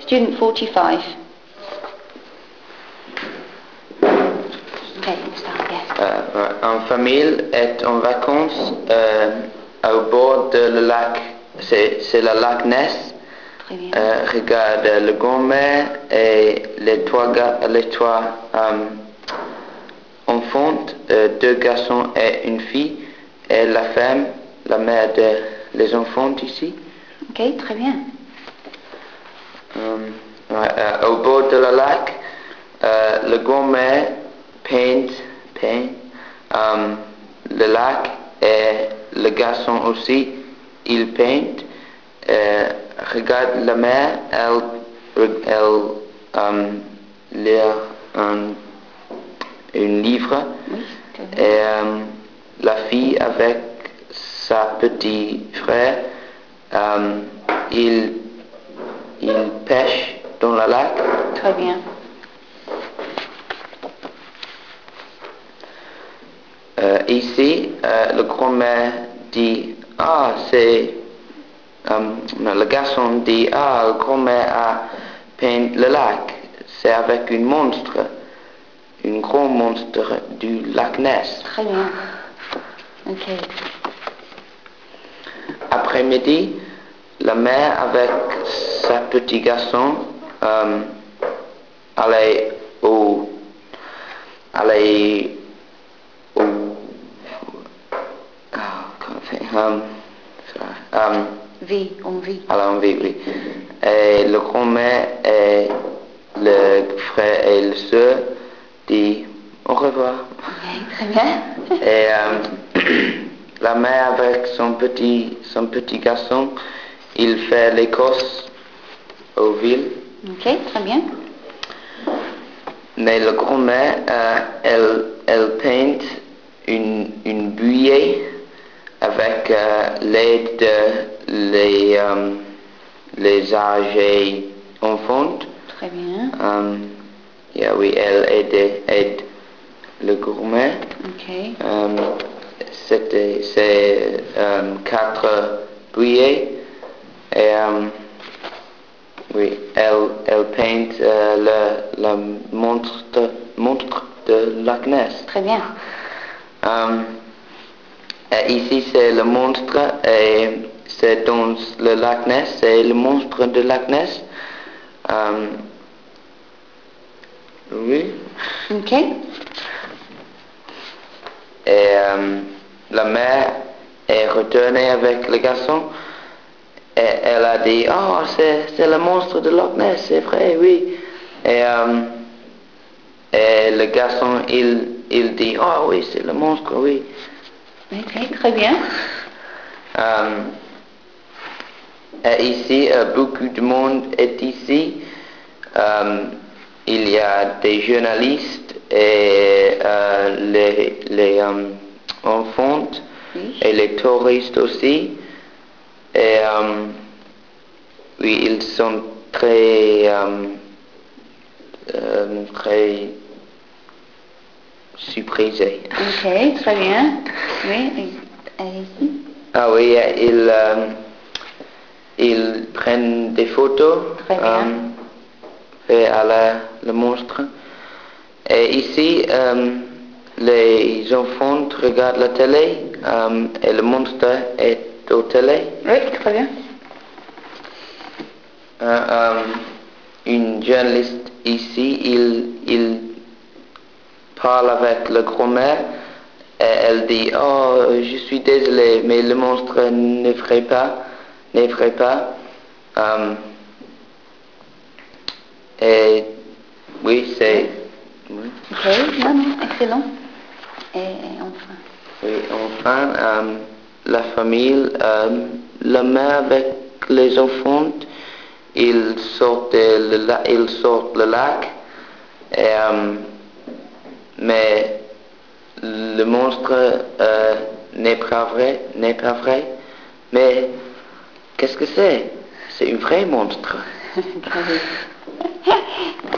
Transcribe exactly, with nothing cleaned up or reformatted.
Student forty-five. Okay, you start, yes. Euh, une famille est en vacances euh, au bord de le lac. C'est, c'est le lac Ness. Très bien. Euh, regarde le grand-mère et les trois, ga- les trois euh, enfants, euh, deux garçons et une fille, et la femme, la mère des enfants ici. Ok, très bien. Euh, ouais, euh, au bord de le lac, euh, le grand-mère peint, peint euh, le lac et le garçon aussi, il peint. Euh, regarde la mère, elle, elle euh, lit un, un livre. Oui, très bien. Et euh, la fille avec sa petit frère, euh, il, il pêche dans le lac. Très bien. Euh, ici, euh, le grand-mère dit, ah, c'est... euh, non, le garçon dit, ah, le grand-mère a peint le lac. C'est avec un monstre, un grand monstre du lac Ness. Très bien. Ok. Après-midi, la mère avec sa petit garçon euh, allait au... allait au... ah, comment on fait, um, sorry, um, Vie, on vit. à l'envie, oui. Et le grand-mère et le frère et le soeur dit au revoir. Ok, très bien. Et euh, la mère avec son petit, son petit garçon, il fait l'Écosse aux villes. Ok, très bien. Mais le grand-mère, euh, elle, elle peint une, une buée avec euh, l'aide de les, euh, les âgés enfants. Très bien. Um, yeah, oui, elle aide, aide le gourmet. Ok. Um, c'était, c'est um, quatre bouillées. Et um, oui, elle, elle peint euh, le, le monstre, monstre de Loch Ness. Très bien. Um, et ici, c'est le monstre, et c'est dans le lac Ness, c'est le monstre de Loch Ness. Um, oui. Ok. Et euh, la mère est retournée avec le garçon, et elle a dit, oh, c'est, c'est le monstre de Loch Ness, c'est vrai, oui. Et, euh, et le garçon, il, il dit, oh oui, c'est le monstre, oui. Ok, très bien. Euh, et ici, euh, beaucoup de monde est ici. Euh, il y a des journalistes et euh, les, les euh, enfants Oui. et les touristes aussi. Et euh, oui, ils sont très, euh, euh, très surprisés. Ok, très bien. Oui, et, et ici? Ah oui, ils, euh, ils prennent des photos Très bien. euh, fait à la, le monstre. Et ici, euh, les enfants regardent la télé euh, et le monstre est au télé. Oui, très bien. Euh, euh, une journaliste ici, il, il parle avec le grand-mère et elle dit, oh, je suis désolée, mais le monstre ne ferait pas, ne ferait pas. Euh, et oui, c'est... Oui. Ok, non, non, excellent. Et, et enfin? Oui, enfin, euh, la famille, euh, la mère avec les enfants, ils sortent le, la- ils sortent le lac, et, euh, mais le monstre euh, n'est pas vrai, n'est pas vrai. Mais qu'est-ce que c'est? C'est un vrai monstre.